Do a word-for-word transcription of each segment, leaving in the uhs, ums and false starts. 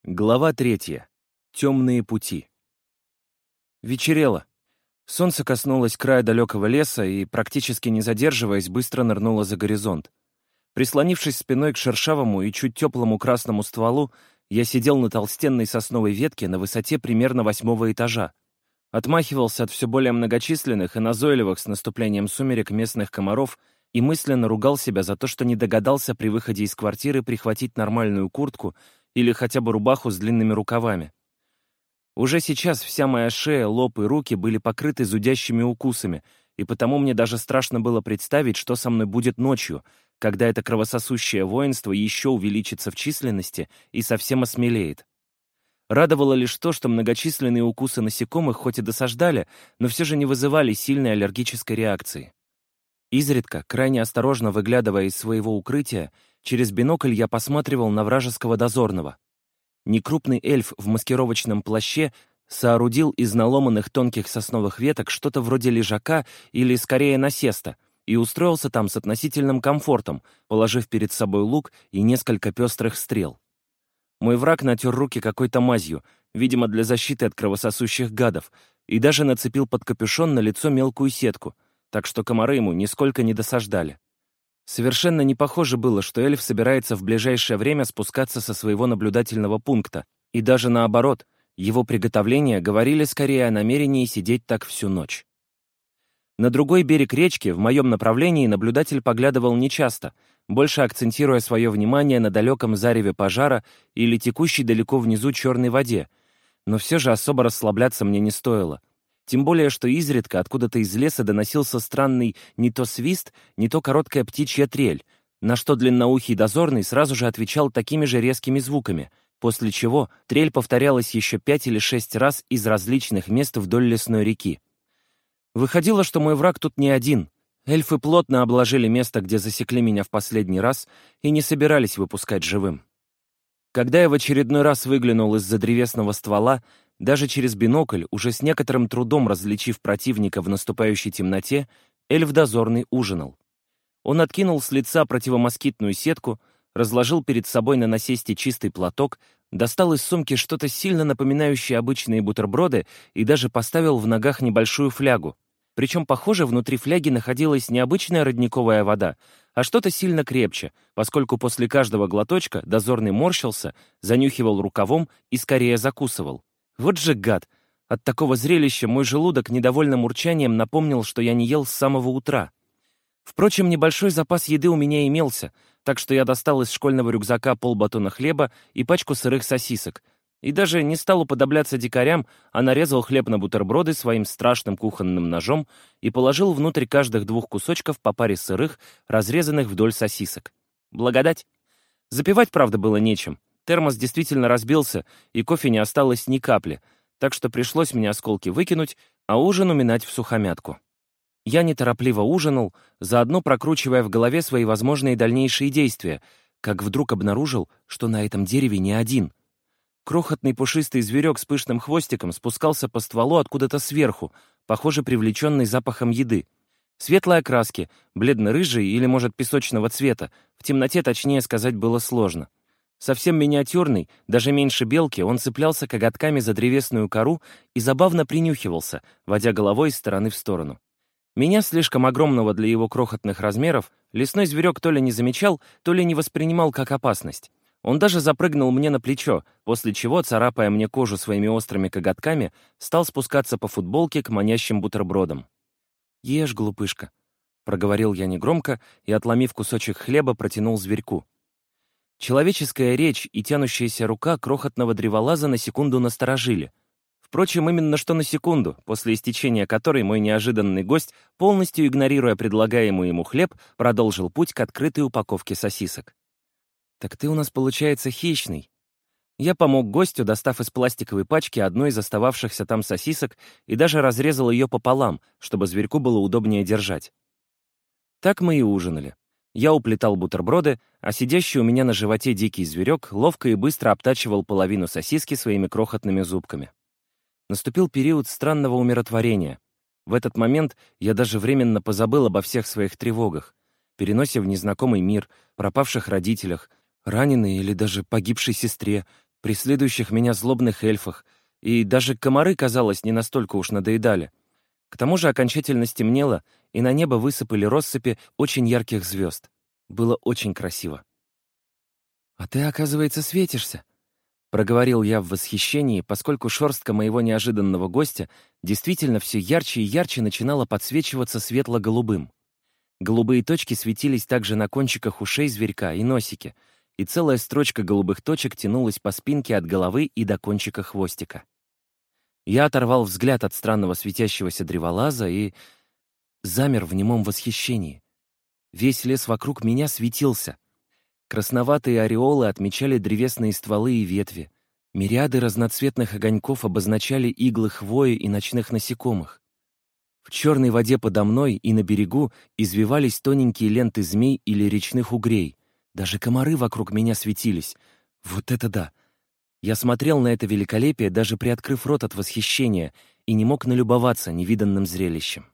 Глава третья. Темные пути. Вечерело. Солнце коснулось края далекого леса и, практически не задерживаясь, быстро нырнуло за горизонт. Прислонившись спиной к шершавому и чуть теплому красному стволу, я сидел на толстенной сосновой ветке на высоте примерно восьмого этажа. Отмахивался от все более многочисленных и назойливых с наступлением сумерек местных комаров и мысленно ругал себя за то, что не догадался при выходе из квартиры прихватить нормальную куртку или хотя бы рубаху с длинными рукавами. Уже сейчас вся моя шея, лоб и руки были покрыты зудящими укусами, и потому мне даже страшно было представить, что со мной будет ночью, когда это кровососущее воинство еще увеличится в численности и совсем осмелеет. Радовало лишь то, что многочисленные укусы насекомых хоть и досаждали, но все же не вызывали сильной аллергической реакции. Изредка, крайне осторожно выглядывая из своего укрытия, через бинокль я посматривал на вражеского дозорного. Некрупный эльф в маскировочном плаще соорудил из наломанных тонких сосновых веток что-то вроде лежака или, скорее, насеста, и устроился там с относительным комфортом, положив перед собой лук и несколько пестрых стрел. Мой враг натер руки какой-то мазью, видимо, для защиты от кровососущих гадов, и даже нацепил под капюшон на лицо мелкую сетку, так что комары ему нисколько не досаждали. Совершенно не похоже было, что эльф собирается в ближайшее время спускаться со своего наблюдательного пункта, и даже наоборот, его приготовления говорили скорее о намерении сидеть так всю ночь. На другой берег речки, в моем направлении, наблюдатель поглядывал нечасто, больше акцентируя свое внимание на далеком зареве пожара или текущей далеко внизу черной воде, но все же особо расслабляться мне не стоило. Тем более, что изредка откуда-то из леса доносился странный не то свист, не то короткая птичья трель, на что длинноухий дозорный сразу же отвечал такими же резкими звуками, после чего трель повторялась еще пять или шесть раз из различных мест вдоль лесной реки. Выходило, что мой враг тут не один. Эльфы плотно обложили место, где засекли меня в последний раз, и не собирались выпускать живым. Когда я в очередной раз выглянул из-за древесного ствола, даже через бинокль, уже с некоторым трудом различив противника в наступающей темноте, эльф-дозорный ужинал. Он откинул с лица противомоскитную сетку, разложил перед собой на насесте чистый платок, достал из сумки что-то сильно напоминающее обычные бутерброды и даже поставил в ногах небольшую флягу. Причем, похоже, внутри фляги находилась не обычная родниковая вода, а что-то сильно крепче, поскольку после каждого глоточка дозорный морщился, занюхивал рукавом и скорее закусывал. Вот же гад! От такого зрелища мой желудок недовольным урчанием напомнил, что я не ел с самого утра. Впрочем, небольшой запас еды у меня имелся, так что я достал из школьного рюкзака полбатона хлеба и пачку сырых сосисок, и даже не стал уподобляться дикарям, а нарезал хлеб на бутерброды своим страшным кухонным ножом и положил внутрь каждых двух кусочков по паре сырых, разрезанных вдоль сосисок. Благодать! Запивать, правда, было нечем. Термос действительно разбился, и кофе не осталось ни капли, так что пришлось мне осколки выкинуть, а ужин уминать всухомятку. Я неторопливо ужинал, заодно прокручивая в голове свои возможные дальнейшие действия, как вдруг обнаружил, что на этом дереве не один. Крохотный пушистый зверек с пышным хвостиком спускался по стволу откуда-то сверху, похоже, привлеченный запахом еды. Светлой окраски, бледно-рыжий или, может, песочного цвета, в темноте точнее сказать было сложно. Совсем миниатюрный, даже меньше белки, он цеплялся коготками за древесную кору и забавно принюхивался, водя головой из стороны в сторону. Меня, слишком огромного для его крохотных размеров, лесной зверек то ли не замечал, то ли не воспринимал как опасность. Он даже запрыгнул мне на плечо, после чего, царапая мне кожу своими острыми коготками, стал спускаться по футболке к манящим бутербродам. «Ешь, глупышка», — проговорил я негромко и, отломив кусочек хлеба, протянул зверьку. Человеческая речь и тянущаяся рука крохотного древолаза на секунду насторожили. Впрочем, именно что на секунду, после истечения которой мой неожиданный гость, полностью игнорируя предлагаемый ему хлеб, продолжил путь к открытой упаковке сосисок. «Так ты у нас, получается, хищный». Я помог гостю, достав из пластиковой пачки одну из остававшихся там сосисок и даже разрезал ее пополам, чтобы зверьку было удобнее держать. Так мы и ужинали. Я уплетал бутерброды, а сидящий у меня на животе дикий зверек ловко и быстро обтачивал половину сосиски своими крохотными зубками. Наступил период странного умиротворения. В этот момент я даже временно позабыл обо всех своих тревогах, переносе в незнакомый мир, пропавших родителях, раненой или даже погибшей сестре, преследующих меня злобных эльфах, и даже комары, казалось, не настолько уж надоедали. К тому же окончательно стемнело, и на небо высыпали россыпи очень ярких звезд. Было очень красиво. «А ты, оказывается, светишься», — проговорил я в восхищении, поскольку шерстка моего неожиданного гостя действительно все ярче и ярче начинала подсвечиваться светло-голубым. Голубые точки светились также на кончиках ушей зверька и носике, и целая строчка голубых точек тянулась по спинке от головы и до кончика хвостика. Я оторвал взгляд от странного светящегося древолаза и замер в немом восхищении. Весь лес вокруг меня светился. Красноватые ореолы отмечали древесные стволы и ветви. Мириады разноцветных огоньков обозначали иглы хвои и ночных насекомых. В черной воде подо мной и на берегу извивались тоненькие ленты змей или речных угрей. Даже комары вокруг меня светились. Вот это да! Я смотрел на это великолепие, даже приоткрыв рот от восхищения, и не мог налюбоваться невиданным зрелищем.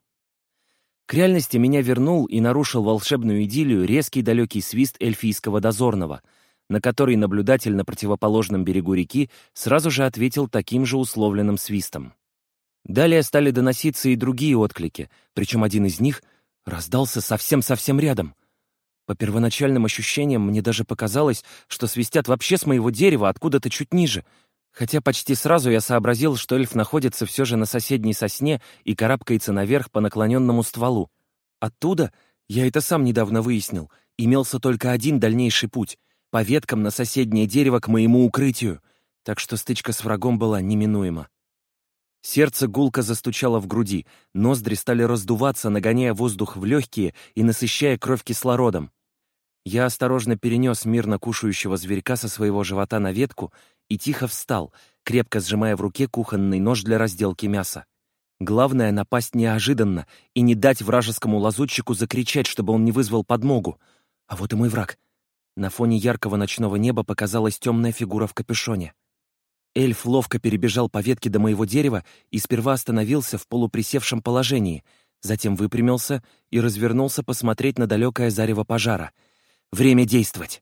К реальности меня вернул и нарушил волшебную идиллию резкий далекий свист эльфийского дозорного, на который наблюдатель на противоположном берегу реки сразу же ответил таким же условленным свистом. Далее стали доноситься и другие отклики, причем один из них раздался совсем-совсем рядом. По первоначальным ощущениям мне даже показалось, что свистят вообще с моего дерева откуда-то чуть ниже, хотя почти сразу я сообразил, что эльф находится все же на соседней сосне и карабкается наверх по наклоненному стволу. Оттуда, я это сам недавно выяснил, имелся только один дальнейший путь — по веткам на соседнее дерево к моему укрытию, так что стычка с врагом была неминуема. Сердце гулко застучало в груди, ноздри стали раздуваться, нагоняя воздух в легкие и насыщая кровь кислородом. Я осторожно перенес мирно кушающего зверька со своего живота на ветку и тихо встал, крепко сжимая в руке кухонный нож для разделки мяса. Главное — напасть неожиданно и не дать вражескому лазутчику закричать, чтобы он не вызвал подмогу. А вот и мой враг. На фоне яркого ночного неба показалась темная фигура в капюшоне. Эльф ловко перебежал по ветке до моего дерева и сперва остановился в полуприсевшем положении, затем выпрямился и развернулся посмотреть на далекое зарево пожара. Время действовать!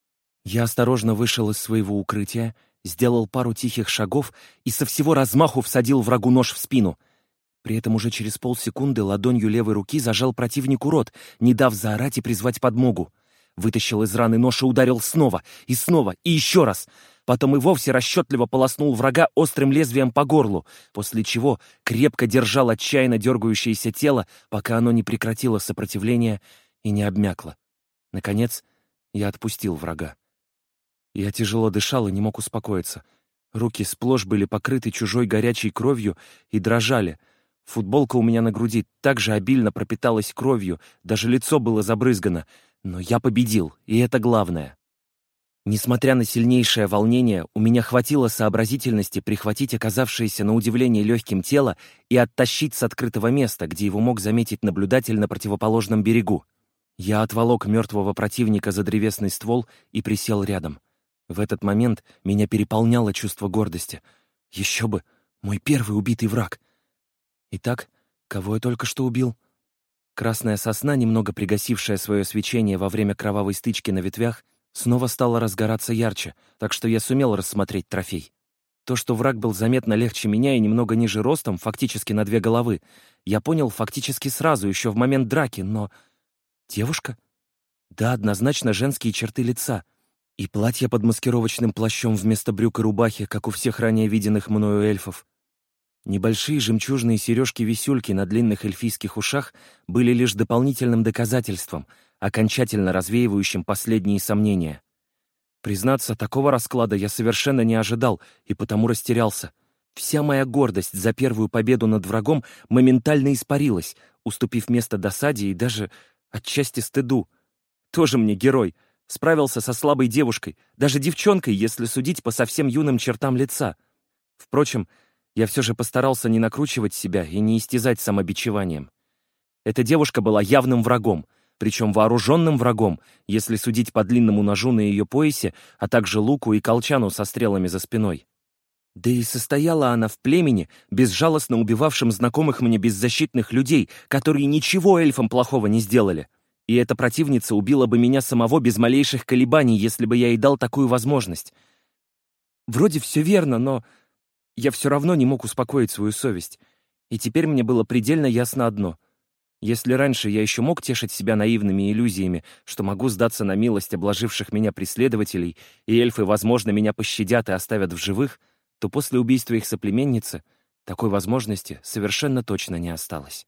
Я осторожно вышел из своего укрытия, сделал пару тихих шагов и со всего размаху всадил врагу нож в спину. При этом уже через полсекунды ладонью левой руки зажал противнику рот, не дав заорать и призвать подмогу. Вытащил из раны нож и ударил снова, и снова, и еще раз. Потом и вовсе расчетливо полоснул врага острым лезвием по горлу, после чего крепко держал отчаянно дергающееся тело, пока оно не прекратило сопротивление и не обмякло. Наконец, я отпустил врага. Я тяжело дышал и не мог успокоиться. Руки сплошь были покрыты чужой горячей кровью и дрожали. Футболка у меня на груди также обильно пропиталась кровью, даже лицо было забрызгано. Но я победил, и это главное. Несмотря на сильнейшее волнение, у меня хватило сообразительности прихватить оказавшееся на удивление легким тело и оттащить с открытого места, где его мог заметить наблюдатель на противоположном берегу. Я отволок мертвого противника за древесный ствол и присел рядом. В этот момент меня переполняло чувство гордости. Еще бы, мой первый убитый враг. Итак, кого я только что убил? Красная сосна, немного пригасившая свое свечение во время кровавой стычки на ветвях, снова стала разгораться ярче, так что я сумел рассмотреть трофей. То, что враг был заметно легче меня и немного ниже ростом, фактически на две головы, я понял фактически сразу, еще в момент драки, но... Девушка? Да, однозначно женские черты лица. И платье под маскировочным плащом вместо брюк и рубахи, как у всех ранее виденных мною эльфов. Небольшие жемчужные сережки-висюльки на длинных эльфийских ушах были лишь дополнительным доказательством, окончательно развеивающим последние сомнения. Признаться, такого расклада я совершенно не ожидал и потому растерялся. Вся моя гордость за первую победу над врагом моментально испарилась, уступив место досаде и даже отчасти стыду. Тоже мне герой. Справился со слабой девушкой, даже девчонкой, если судить по совсем юным чертам лица. Впрочем, я все же постарался не накручивать себя и не истязать самобичеванием. Эта девушка была явным врагом, причем вооруженным врагом, если судить по длинному ножу на ее поясе, а также луку и колчану со стрелами за спиной. Да и состояла она в племени, безжалостно убивавшем знакомых мне беззащитных людей, которые ничего эльфам плохого не сделали. И эта противница убила бы меня самого без малейших колебаний, если бы я ей дал такую возможность. Вроде все верно, но я все равно не мог успокоить свою совесть. И теперь мне было предельно ясно одно. Если раньше я еще мог тешить себя наивными иллюзиями, что могу сдаться на милость обложивших меня преследователей, и эльфы, возможно, меня пощадят и оставят в живых, то после убийства их соплеменницы такой возможности совершенно точно не осталось.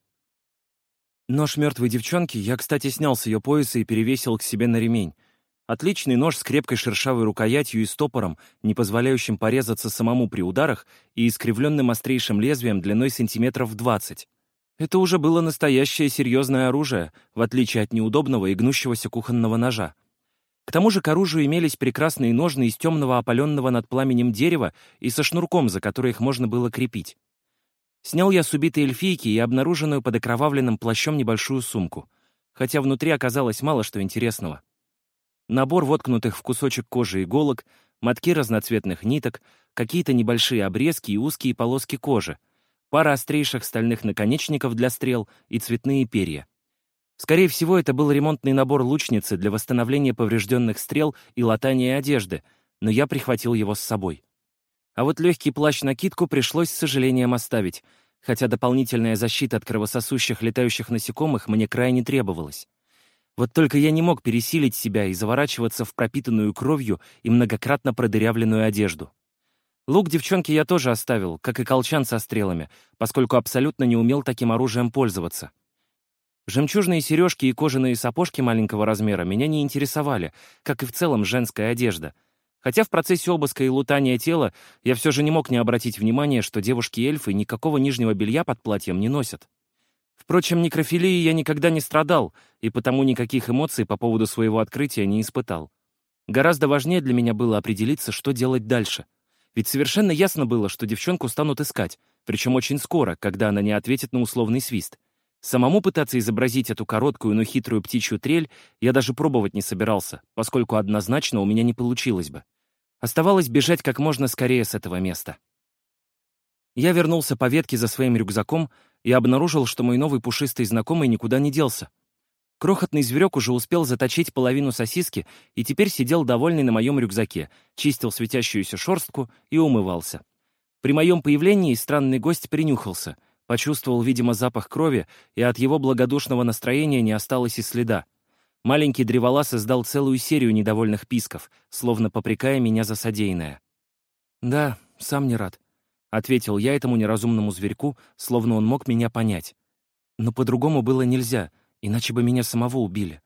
Нож мертвой девчонки я, кстати, снял с ее пояса и перевесил к себе на ремень. Отличный нож с крепкой шершавой рукоятью и стопором, не позволяющим порезаться самому при ударах, и искривленным острейшим лезвием длиной сантиметров двадцать. Это уже было настоящее серьезное оружие, в отличие от неудобного и гнущегося кухонного ножа. К тому же к оружию имелись прекрасные ножны из темного опаленного над пламенем дерева и со шнурком, за который их можно было крепить. Снял я с убитой эльфийки и обнаруженную под окровавленным плащом небольшую сумку, хотя внутри оказалось мало что интересного. Набор воткнутых в кусочек кожи иголок, мотки разноцветных ниток, какие-то небольшие обрезки и узкие полоски кожи, пара острейших стальных наконечников для стрел и цветные перья. Скорее всего, это был ремонтный набор лучницы для восстановления поврежденных стрел и латания одежды, но я прихватил его с собой. А вот легкий плащ-накидку пришлось с сожалением оставить, хотя дополнительная защита от кровососущих летающих насекомых мне крайне требовалась. Вот только я не мог пересилить себя и заворачиваться в пропитанную кровью и многократно продырявленную одежду. Лук девчонки я тоже оставил, как и колчан со стрелами, поскольку абсолютно не умел таким оружием пользоваться. Жемчужные сережки и кожаные сапожки маленького размера меня не интересовали, как и в целом женская одежда. Хотя в процессе обыска и лутания тела я все же не мог не обратить внимания, что девушки-эльфы никакого нижнего белья под платьем не носят. Впрочем, некрофилией я никогда не страдал, и потому никаких эмоций по поводу своего открытия не испытал. Гораздо важнее для меня было определиться, что делать дальше. Ведь совершенно ясно было, что девчонку станут искать, причем очень скоро, когда она не ответит на условный свист. Самому пытаться изобразить эту короткую, но хитрую птичью трель я даже пробовать не собирался, поскольку однозначно у меня не получилось бы. Оставалось бежать как можно скорее с этого места. Я вернулся по ветке за своим рюкзаком и обнаружил, что мой новый пушистый знакомый никуда не делся. Крохотный зверек уже успел заточить половину сосиски и теперь сидел довольный на моем рюкзаке, чистил светящуюся шерстку и умывался. При моем появлении странный гость принюхался, почувствовал, видимо, запах крови, и от его благодушного настроения не осталось и следа. Маленький древолаз издал целую серию недовольных писков, словно попрекая меня за содеянное. «Да, сам не рад», — ответил я этому неразумному зверьку, словно он мог меня понять. Но по-другому было нельзя, иначе бы меня самого убили.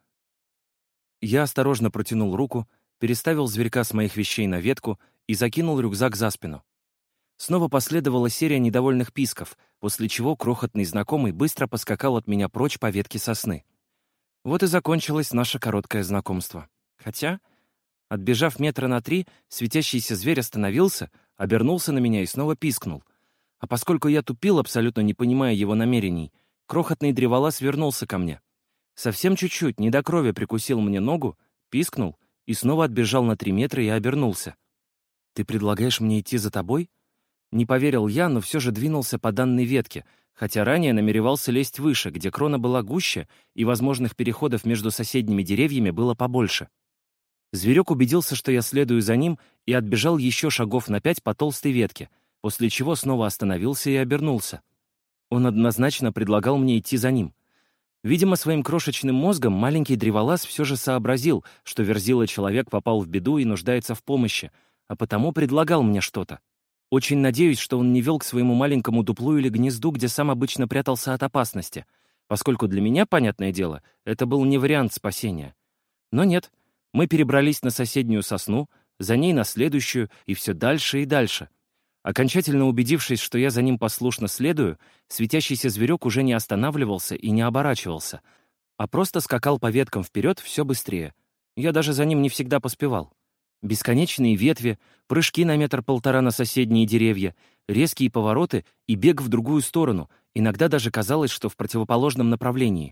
Я осторожно протянул руку, переставил зверька с моих вещей на ветку и закинул рюкзак за спину. Снова последовала серия недовольных писков, после чего крохотный знакомый быстро поскакал от меня прочь по ветке сосны. Вот и закончилось наше короткое знакомство. Хотя, отбежав метра на три, светящийся зверь остановился, обернулся на меня и снова пискнул. А поскольку я тупил, абсолютно не понимая его намерений, крохотный древолаз вернулся ко мне. Совсем чуть-чуть, не до крови, прикусил мне ногу, пискнул и снова отбежал на три метра и обернулся. «Ты предлагаешь мне идти за тобой?» Не поверил я, но все же двинулся по данной ветке, хотя ранее намеревался лезть выше, где крона была гуще, и возможных переходов между соседними деревьями было побольше. Зверек убедился, что я следую за ним, и отбежал еще шагов на пять по толстой ветке, после чего снова остановился и обернулся. Он однозначно предлагал мне идти за ним. Видимо, своим крошечным мозгом маленький древолаз все же сообразил, что верзила человек попал в беду и нуждается в помощи, а потому предлагал мне что-то. Очень надеюсь, что он не вел к своему маленькому дуплу или гнезду, где сам обычно прятался от опасности, поскольку для меня, понятное дело, это был не вариант спасения. Но нет, мы перебрались на соседнюю сосну, за ней на следующую и все дальше и дальше. Окончательно убедившись, что я за ним послушно следую, светящийся зверек уже не останавливался и не оборачивался, а просто скакал по веткам вперед все быстрее. Я даже за ним не всегда поспевал. Бесконечные ветви, прыжки на метр-полтора на соседние деревья, резкие повороты и бег в другую сторону, иногда даже казалось, что в противоположном направлении.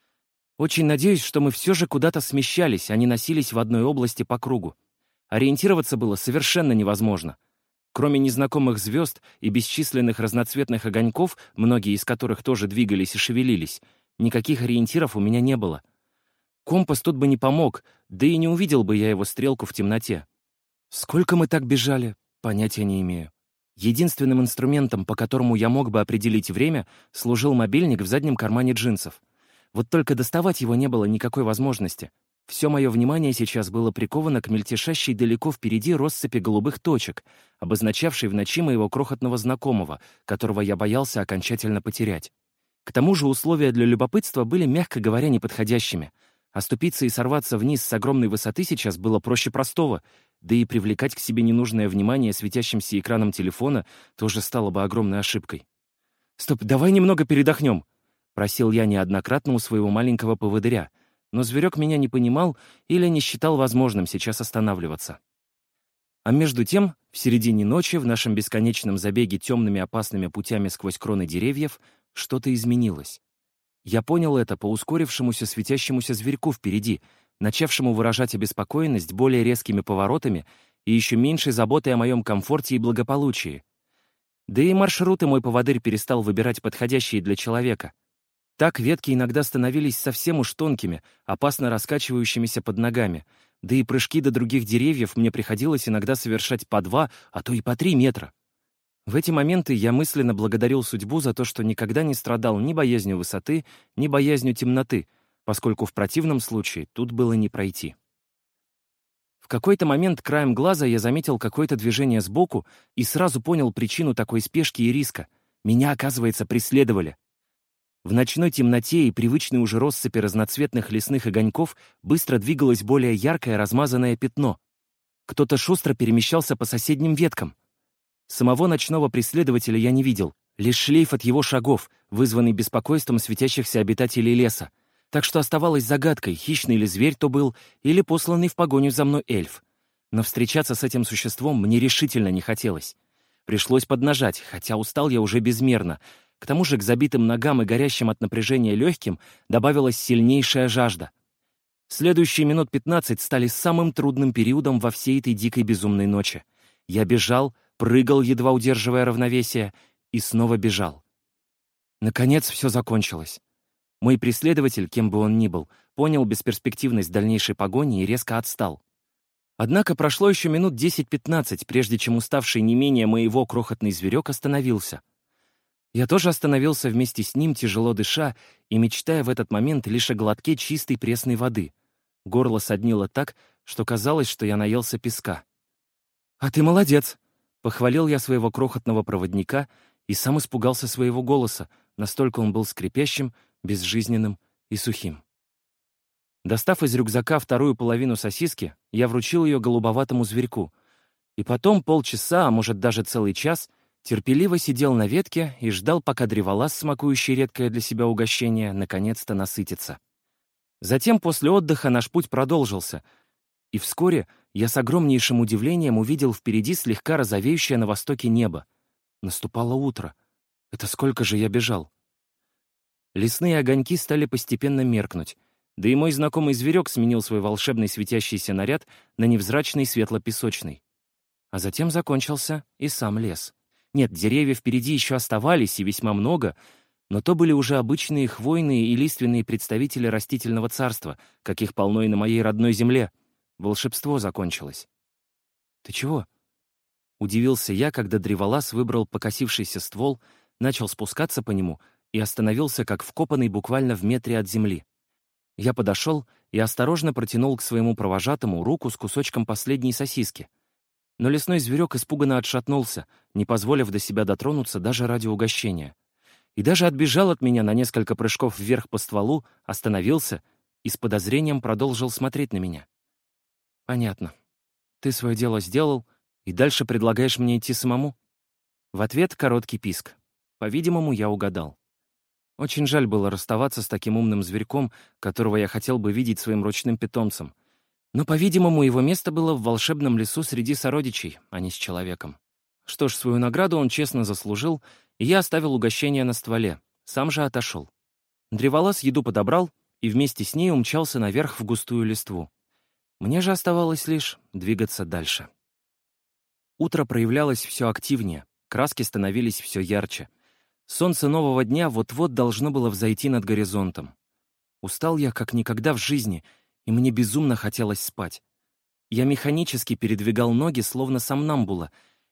Очень надеюсь, что мы все же куда-то смещались, а не носились в одной области по кругу. Ориентироваться было совершенно невозможно. Кроме незнакомых звезд и бесчисленных разноцветных огоньков, многие из которых тоже двигались и шевелились, никаких ориентиров у меня не было. Компас тут бы не помог, да и не увидел бы я его стрелку в темноте. Сколько мы так бежали? Понятия не имею. Единственным инструментом, по которому я мог бы определить время, служил мобильник в заднем кармане джинсов. Вот только доставать его не было никакой возможности. Все мое внимание сейчас было приковано к мельтешащей далеко впереди россыпи голубых точек, обозначавшей в ночи моего крохотного знакомого, которого я боялся окончательно потерять. К тому же условия для любопытства были, мягко говоря, неподходящими. Оступиться и сорваться вниз с огромной высоты сейчас было проще простого, да и привлекать к себе ненужное внимание светящимся экраном телефона тоже стало бы огромной ошибкой. «Стоп, давай немного передохнем», — просил я неоднократно у своего маленького поводыря, но зверек меня не понимал или не считал возможным сейчас останавливаться. А между тем, в середине ночи, в нашем бесконечном забеге темными опасными путями сквозь кроны деревьев, что-то изменилось. Я понял это по ускорившемуся светящемуся зверьку впереди, начавшему выражать обеспокоенность более резкими поворотами и еще меньшей заботой о моем комфорте и благополучии. Да и маршруты мой поводырь перестал выбирать подходящие для человека. Так ветки иногда становились совсем уж тонкими, опасно раскачивающимися под ногами, да и прыжки до других деревьев мне приходилось иногда совершать по два, а то и по три метра. В эти моменты я мысленно благодарил судьбу за то, что никогда не страдал ни боязнью высоты, ни боязнью темноты, поскольку в противном случае тут было не пройти. В какой-то момент краем глаза я заметил какое-то движение сбоку и сразу понял причину такой спешки и риска. Меня, оказывается, преследовали. В ночной темноте и привычной уже россыпи разноцветных лесных огоньков быстро двигалось более яркое размазанное пятно. Кто-то шустро перемещался по соседним веткам. Самого ночного преследователя я не видел, лишь шлейф от его шагов, вызванный беспокойством светящихся обитателей леса. Так что оставалось загадкой, хищный ли зверь то был, или посланный в погоню за мной эльф. Но встречаться с этим существом мне решительно не хотелось. Пришлось поднажать, хотя устал я уже безмерно. К тому же к забитым ногам и горящим от напряжения легким добавилась сильнейшая жажда. Следующие минут пятнадцать стали самым трудным периодом во всей этой дикой безумной ночи. Я бежал, прыгал, едва удерживая равновесие, и снова бежал. Наконец все закончилось. Мой преследователь, кем бы он ни был, понял бесперспективность дальнейшей погони и резко отстал. Однако прошло еще минут десять-пятнадцать, прежде чем уставший не менее моего крохотный зверек остановился. Я тоже остановился вместе с ним, тяжело дыша и мечтая в этот момент лишь о глотке чистой пресной воды. Горло соднило так, что казалось, что я наелся песка. «А ты молодец!» — похвалил я своего крохотного проводника и сам испугался своего голоса, настолько он был скрипящим, безжизненным и сухим. Достав из рюкзака вторую половину сосиски, я вручил ее голубоватому зверьку, и потом полчаса, а может даже целый час, терпеливо сидел на ветке и ждал, пока древолаз, смакующий редкое для себя угощение, наконец-то насытится. Затем после отдыха наш путь продолжился, и вскоре я с огромнейшим удивлением увидел впереди слегка розовеющее на востоке небо. Наступало утро. Это сколько же я бежал? Лесные огоньки стали постепенно меркнуть, да и мой знакомый зверек сменил свой волшебный светящийся наряд на невзрачный светло-песочный. А затем закончился и сам лес. Нет, деревья впереди еще оставались, и весьма много, но то были уже обычные хвойные и лиственные представители растительного царства, каких полно и на моей родной земле. Волшебство закончилось. «Ты чего?» — удивился я, когда древолаз выбрал покосившийся ствол, начал спускаться по нему и остановился, как вкопанный буквально в метре от земли. Я подошел и осторожно протянул к своему провожатому руку с кусочком последней сосиски. Но лесной зверек испуганно отшатнулся, не позволив до себя дотронуться даже ради угощения. И даже отбежал от меня на несколько прыжков вверх по стволу, остановился и с подозрением продолжил смотреть на меня. «Понятно. Ты свое дело сделал, и дальше предлагаешь мне идти самому?» В ответ короткий писк. По-видимому, я угадал. Очень жаль было расставаться с таким умным зверьком, которого я хотел бы видеть своим ручным питомцем. Но, по-видимому, его место было в волшебном лесу среди сородичей, а не с человеком. Что ж, свою награду он честно заслужил, и я оставил угощение на стволе, сам же отошел. Древолаз еду подобрал и вместе с ней умчался наверх в густую листву. Мне же оставалось лишь двигаться дальше. Утро проявлялось все активнее, краски становились все ярче. Солнце нового дня вот-вот должно было взойти над горизонтом. Устал я как никогда в жизни, и мне безумно хотелось спать. Я механически передвигал ноги, словно сомнамбула,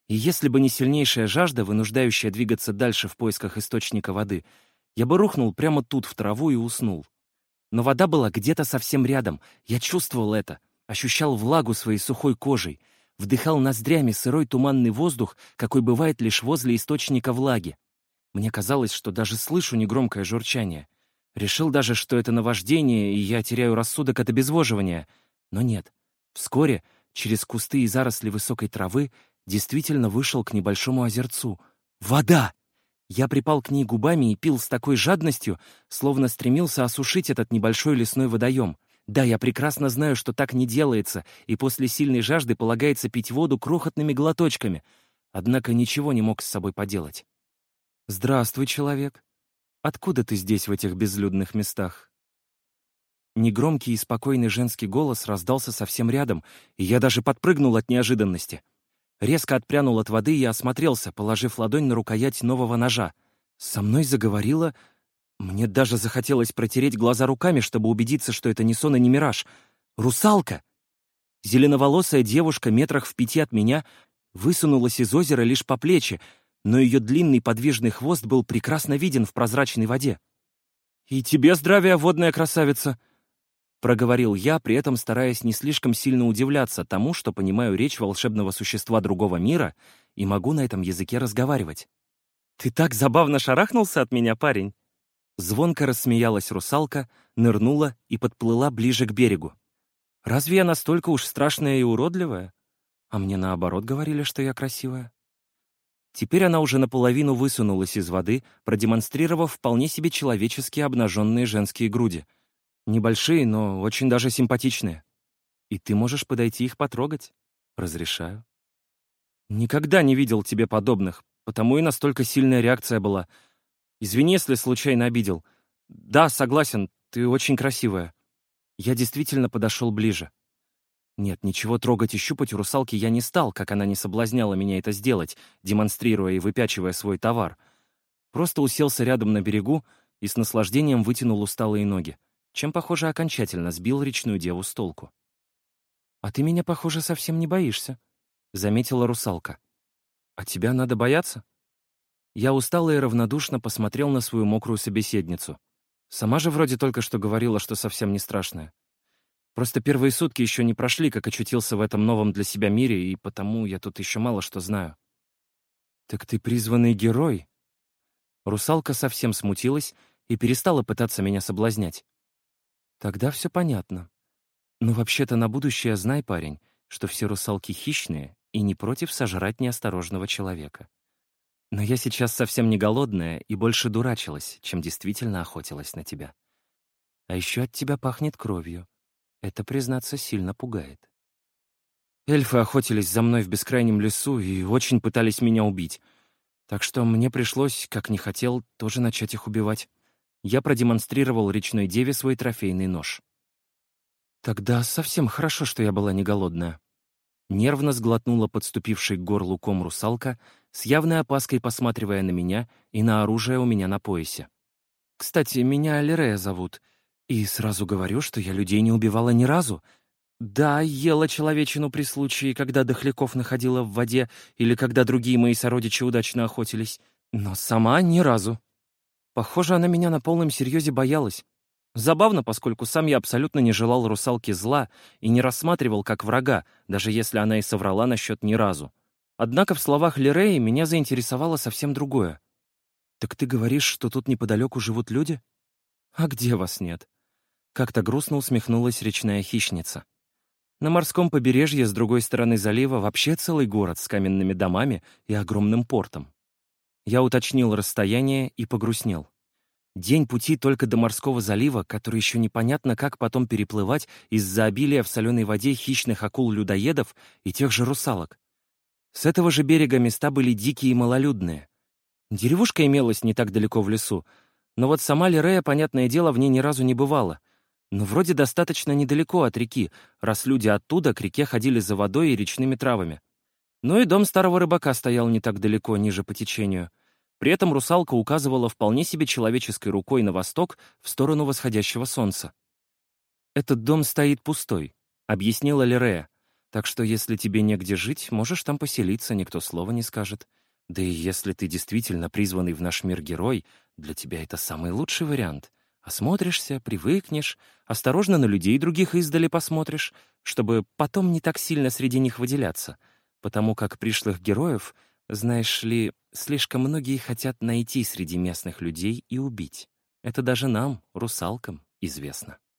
И если бы не сильнейшая жажда, вынуждающая двигаться дальше в поисках источника воды, я бы рухнул прямо тут, в траву, и уснул. Но вода была где-то совсем рядом. Я чувствовал это, ощущал влагу своей сухой кожей, вдыхал ноздрями сырой туманный воздух, какой бывает лишь возле источника влаги. Мне казалось, что даже слышу негромкое журчание. Решил даже, что это наваждение, и я теряю рассудок от обезвоживания. Но нет. Вскоре, через кусты и заросли высокой травы, действительно вышел к небольшому озерцу. Вода! Я припал к ней губами и пил с такой жадностью, словно стремился осушить этот небольшой лесной водоем. Да, я прекрасно знаю, что так не делается, и после сильной жажды полагается пить воду крохотными глоточками. Однако ничего не мог с собой поделать. «Здравствуй, человек. Откуда ты здесь, в этих безлюдных местах?» Негромкий и спокойный женский голос раздался совсем рядом, и я даже подпрыгнул от неожиданности. Резко отпрянул от воды и осмотрелся, положив ладонь на рукоять нового ножа. Со мной заговорила... Мне даже захотелось протереть глаза руками, чтобы убедиться, что это не сон и не мираж. Русалка! Зеленоволосая девушка метрах в пяти от меня высунулась из озера лишь по плечи, но ее длинный подвижный хвост был прекрасно виден в прозрачной воде. «И тебе здравия, водная красавица!» — проговорил я, при этом стараясь не слишком сильно удивляться тому, что понимаю речь волшебного существа другого мира и могу на этом языке разговаривать. «Ты так забавно шарахнулся от меня, парень!» Звонко рассмеялась русалка, нырнула и подплыла ближе к берегу. «Разве я настолько уж страшная и уродливая? А мне наоборот говорили, что я красивая». Теперь она уже наполовину высунулась из воды, продемонстрировав вполне себе человечески обнаженные женские груди. Небольшие, но очень даже симпатичные. И ты можешь подойти их потрогать. Разрешаю. Никогда не видел тебе подобных, потому и настолько сильная реакция была. Извини, если случайно обидел. Да, согласен, ты очень красивая. Я действительно подошел ближе. Нет, ничего трогать и щупать у русалки я не стал, как она не соблазняла меня это сделать, демонстрируя и выпячивая свой товар. Просто уселся рядом на берегу и с наслаждением вытянул усталые ноги, чем, похоже, окончательно сбил речную деву с толку. «А ты меня, похоже, совсем не боишься», — заметила русалка. «А тебя надо бояться?» Я устало и равнодушно посмотрел на свою мокрую собеседницу. Сама же вроде только что говорила, что совсем не страшная. Просто первые сутки еще не прошли, как очутился в этом новом для себя мире, и потому я тут еще мало что знаю. «Так ты призванный герой?» Русалка совсем смутилась и перестала пытаться меня соблазнять. «Тогда все понятно. Но вообще-то на будущее знай, парень, что все русалки хищные и не против сожрать неосторожного человека. Но я сейчас совсем не голодная и больше дурачилась, чем действительно охотилась на тебя. А еще от тебя пахнет кровью. Это, признаться, сильно пугает. Эльфы охотились за мной в бескрайнем лесу и очень пытались меня убить. Так что мне пришлось, как не хотел, тоже начать их убивать. Я продемонстрировал речной деве свой трофейный нож. Тогда совсем хорошо, что я была не голодная. Нервно сглотнула подступивший к горлу ком русалка, с явной опаской посматривая на меня и на оружие у меня на поясе. «Кстати, меня Алирея зовут, и сразу говорю, что я людей не убивала ни разу. Да, ела человечину при случае, когда дохляков находила в воде или когда другие мои сородичи удачно охотились, но сама ни разу. Похоже, она меня на полном серьезе боялась. Забавно, поскольку сам я абсолютно не желал русалке зла и не рассматривал как врага, даже если она и соврала насчет ни разу. Однако в словах Лиреи меня заинтересовало совсем другое. «Так ты говоришь, что тут неподалеку живут люди?» «А где вас нет?» Как-то грустно усмехнулась речная хищница. «На морском побережье с другой стороны залива вообще целый город с каменными домами и огромным портом». Я уточнил расстояние и погрустнел. День пути только до морского залива, который еще непонятно, как потом переплывать из-за обилия в соленой воде хищных акул-людоедов и тех же русалок. С этого же берега места были дикие и малолюдные. Деревушка имелась не так далеко в лесу, но вот сама Лирея, понятное дело, в ней ни разу не бывала. Но вроде достаточно недалеко от реки, раз люди оттуда к реке ходили за водой и речными травами. Ну и дом старого рыбака стоял не так далеко, ниже по течению. При этом русалка указывала вполне себе человеческой рукой на восток, в сторону восходящего солнца. «Этот дом стоит пустой», — объяснила Лирея. Так что если тебе негде жить, можешь там поселиться, никто слова не скажет. Да и если ты действительно призванный в наш мир герой, для тебя это самый лучший вариант. Осмотришься, привыкнешь, осторожно на людей других издали посмотришь, чтобы потом не так сильно среди них выделяться, потому как пришлых героев, знаешь ли, слишком многие хотят найти среди местных людей и убить. Это даже нам, русалкам, известно.